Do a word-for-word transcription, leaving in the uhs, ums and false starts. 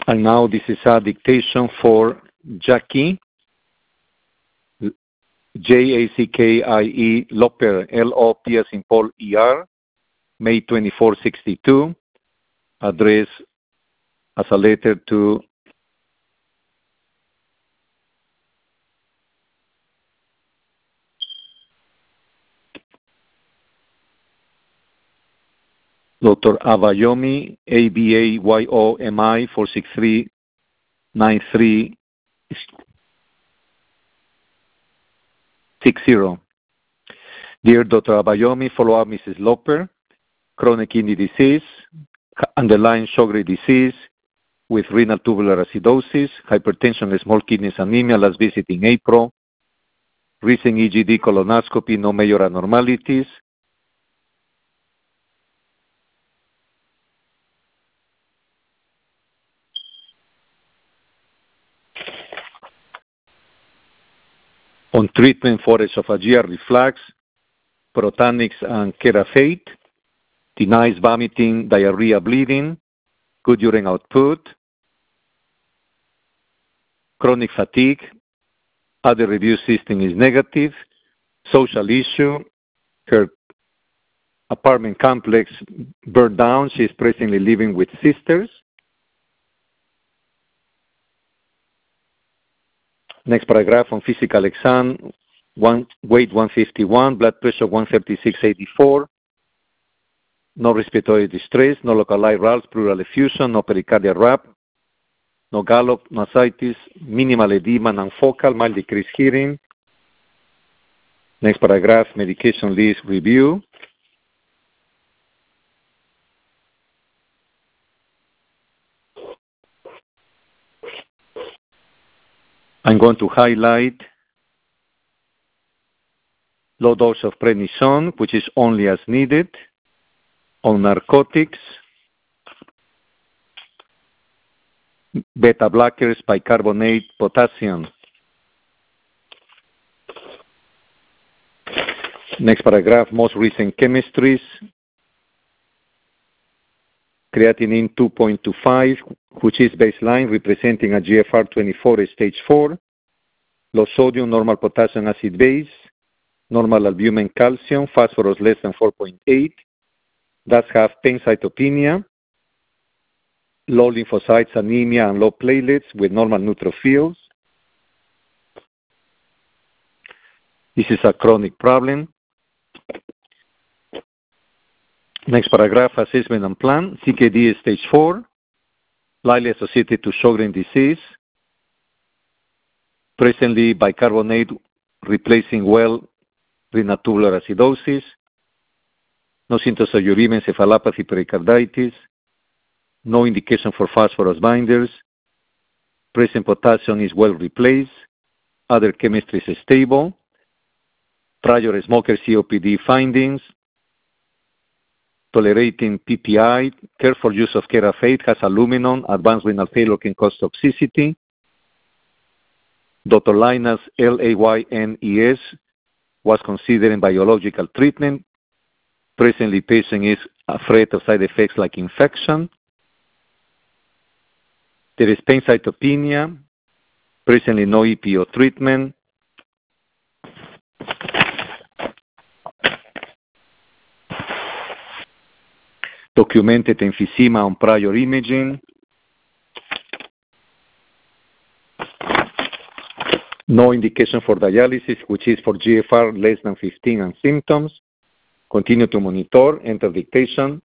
And now this is a dictation for Jackie, J A C K I E Loper, L O P as in Paul E R, May twenty-fourth, sixty-two, address as a letter to Doctor Abayomi, A B A Y O M I, four six three nine three six zero. Dear Doctor Abayomi, follow up Missus Loper, chronic kidney disease, underlying Sjogren disease with renal tubular acidosis, hypertension, small kidneys anemia, last visit in April, recent E G D colonoscopy, no major abnormalities. On treatment for esophageal reflux, Protanix and Kerafate, denies vomiting, diarrhea, bleeding, good urine output, chronic fatigue, other review system is negative, social issue, her apartment complex burned down, she is presently living with sisters. Next paragraph on physical exam, one, weight one fifty-one, blood pressure one thirty-six eighty-four, no respiratory distress, no localized R A L S, pleural effusion, no pericardial rap, no gallop, no ascites, minimal edema, non-focal, mild decreased hearing. Next paragraph, medication list review. I'm going to highlight low dose of prednisone, which is only as needed. On narcotics, beta blockers, bicarbonate, potassium. Next paragraph, most recent chemistries. Creatinine two point two five, which is baseline, representing a G F R twenty-four stage four. Low sodium, normal potassium acid base, normal albumin calcium, phosphorus less than four point eight. Does have pancytopenia, low lymphocytes, anemia, and low platelets with normal neutrophils. This is a chronic problem. Next paragraph, assessment and plan. C K D stage four, likely associated to Sjogren disease. Presently, bicarbonate replacing well renal tubular acidosis. No symptoms of uremia, encephalopathy, pericarditis. No indication for phosphorus binders. Present potassium is well replaced. Other chemistry is stable. Prior smoker C O P D findings. Tolerating P P I. Careful use of Kerafate, has aluminum. Advanced renal failure can cause toxicity. Doctor Linus, L A Y N E S, was considering biological treatment. Presently, patient is afraid of side effects like infection. There is pancytopenia. Presently, no E P O treatment. Documented emphysema on prior imaging. No indication for dialysis, which is for G F R less than fifteen and symptoms. Continue to monitor, enter dictation.